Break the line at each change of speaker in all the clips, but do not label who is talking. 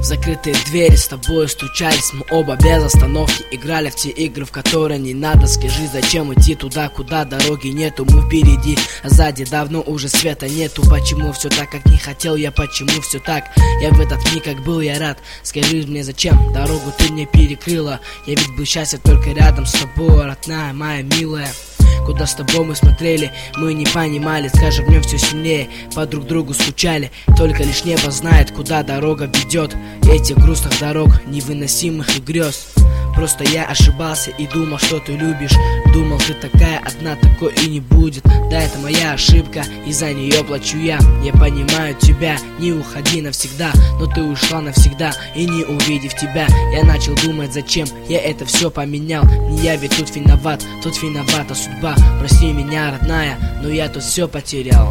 В закрытые двери с тобой стучались, мы оба без остановки играли в те игры, в которые не надо. Скажи, зачем идти туда, куда дороги нету? Мы впереди, а сзади давно уже света нету. Почему все так, как не хотел я? Почему все так? Я в этот миг как был я рад. Скажи мне, зачем дорогу ты мне перекрыла? Я ведь был счастлив только рядом с тобой, родная моя милая. Куда с тобой мы смотрели, мы не понимали, с каждым днем все сильнее по друг другу скучали. Только лишь небо знает, куда дорога ведет. Этих грустных дорог, невыносимых и грез. Просто я ошибался и думал, что ты любишь. Думал, ты такая одна, такой и не будет. Да, это моя ошибка, и за нее плачу я. Я понимаю тебя, не уходи навсегда. Но ты ушла навсегда, и не увидев тебя, я начал думать, зачем я это все поменял. Не я ведь тут виновата судьба. Прости меня, родная, но я тут все потерял.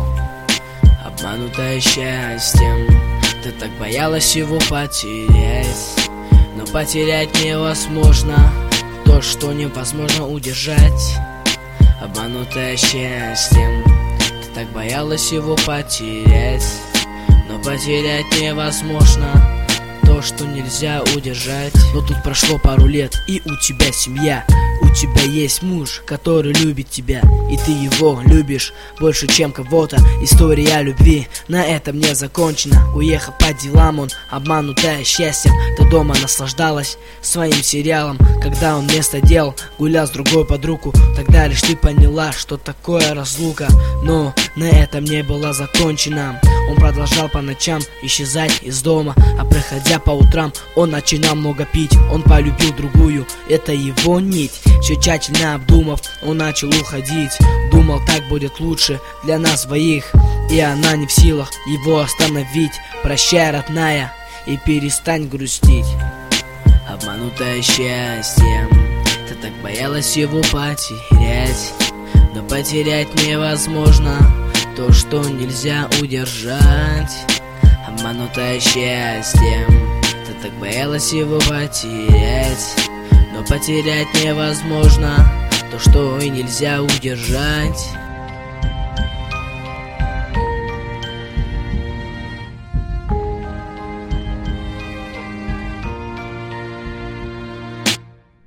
Обманутая счастьем, ты так боялась его потерять. Но потерять невозможно то, что невозможно удержать. Обманутая счастьем, ты так боялась его потерять. Но потерять невозможно то, что нельзя удержать. Но тут прошло пару лет, и у тебя семья. У тебя есть муж, который любит тебя, и ты его любишь больше, чем кого-то. История любви на этом не закончена. Уехав по делам, он, обманутая счастьем, ты дома наслаждалась своим сериалом. Когда он вместо дел гулял с другой под руку, тогда лишь ты поняла, что такое разлука. Но на этом не было закончено. Он продолжал по ночам исчезать из дома, а приходя по утрам, он начинал много пить. Он полюбил другую, это его нить. Все тщательно обдумав, он начал уходить. Думал, так будет лучше для нас двоих, и она не в силах его остановить. Прощай, родная, и перестань грустить. Обманутая счастьем, ты так боялась его потерять. Но потерять невозможно то, что нельзя удержать. Обманутая счастьем, ты так боялась его потерять. Но потерять невозможно то, что и нельзя удержать.